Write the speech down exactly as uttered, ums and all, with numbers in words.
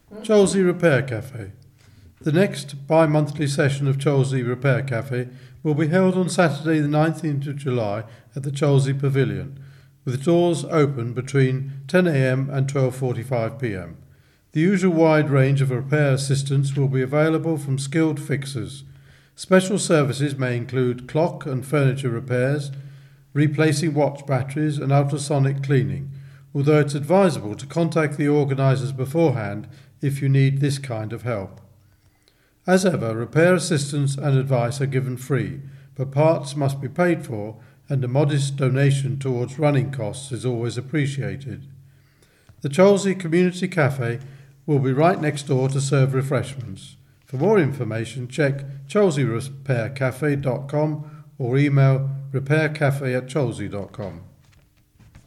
Cholsey Repair Cafe. The next bi-monthly session of Cholsey Repair Cafe will be held on Saturday the nineteenth of July at the Cholsey Pavilion, with doors open between ten a m and twelve forty-five p m. The usual wide range of repair assistance will be available from skilled fixers. Special services may include clock and furniture repairs, replacing watch batteries and ultrasonic cleaning, although it's advisable to contact the organisers beforehand if you need this kind of help. As ever, repair assistance and advice are given free, but parts must be paid for, and a modest donation towards running costs is always appreciated. The Cholsey Community Cafe will be right next door to serve refreshments. For more information, check cholsey repair cafe dot com or email repaircafe at cholsey dot com.